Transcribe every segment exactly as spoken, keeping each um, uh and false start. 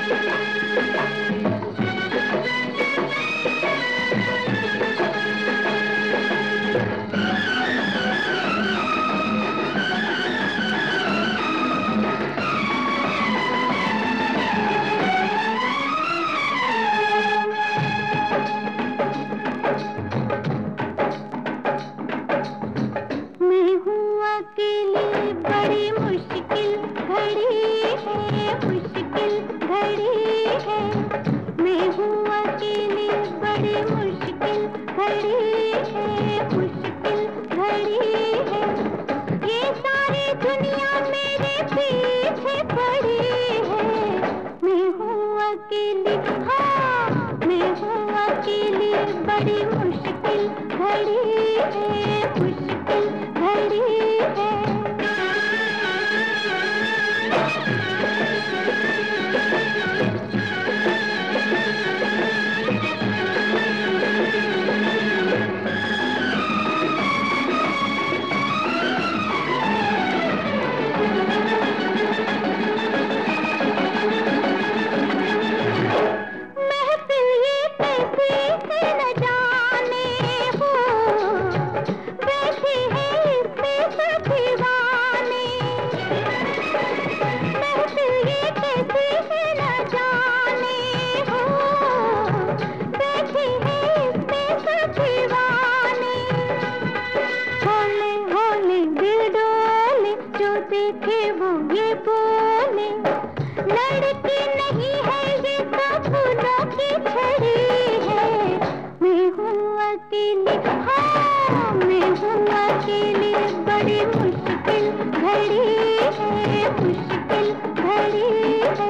अकेली बड़ी मुश्किल घड़ी है, मुश्किल घड़ी है। मैं हूँ अकेली बड़ी मुश्किल घड़ी है, मुश्किल घड़ी है। ये सारी दुनिया मेरे पीछे पड़ी है। मैं हूँ अकेली, हाँ मैं हूँ अकेली बड़ी मुश्किल घड़ी है, मुश्किल घड़ी है। महफिल ये कैसी है न जाने हो, बैठे हैं इसमें सब दीवाने। महफिल ये कैसी है न जाने हो, बैठे हैं इसमें सब दीवाने। होले होले दिल डोले, जो देखे वो ये बोले, लड़की नहीं है ये सब फूलों की छड़ी है। मैं हूँ अकेली, हाँ मैं हूँ अकेली बड़ी मुश्किल घड़ी है, मुश्किल घड़ी है।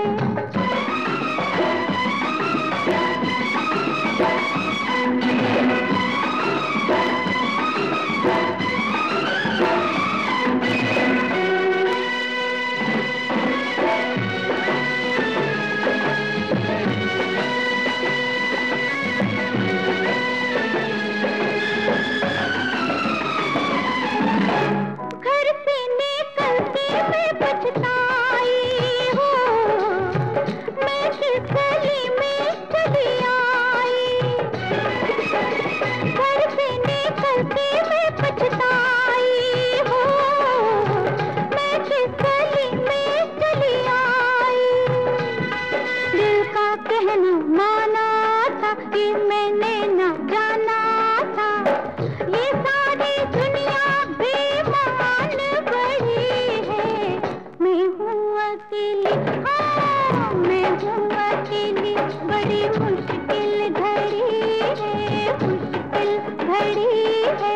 घर से निकल के मैं पछताई हूँ, मैं किस गली में चली आई। घर से निकल के मैं पछताई हूँ, मैं किस गली में चली आई। दिल का कहना माना था कि मैंने न जाना था, ये सारी दुनिया बेईमान बड़ी है। मैं हूँ अकेली, हाँ मैं हूँ अकेली बड़ी मुश्किल घड़ी है, मुश्किल घड़ी है।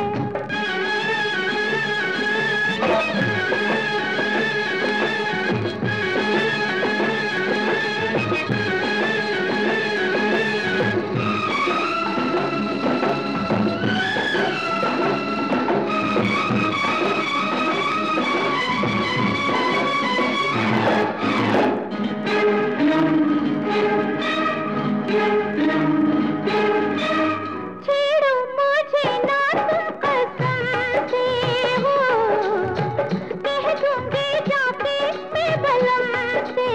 छेड़ो मुझे ना तुम कसम से हो, कह दूंगी जाके मैं बलम से।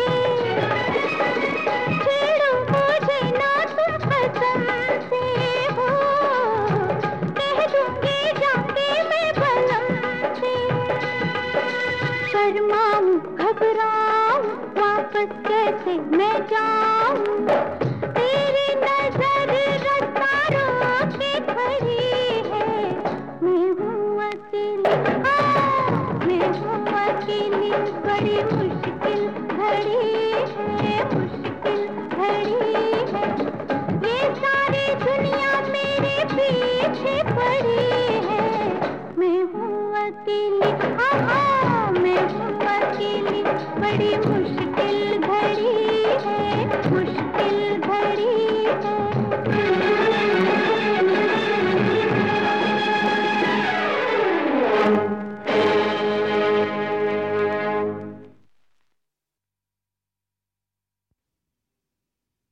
छेड़ो मुझे ना तुम कसम से हो, कह दूंगी जाके मैं बलम से। शर्माऊं घबराऊं वापस कैसे मैं जाऊं,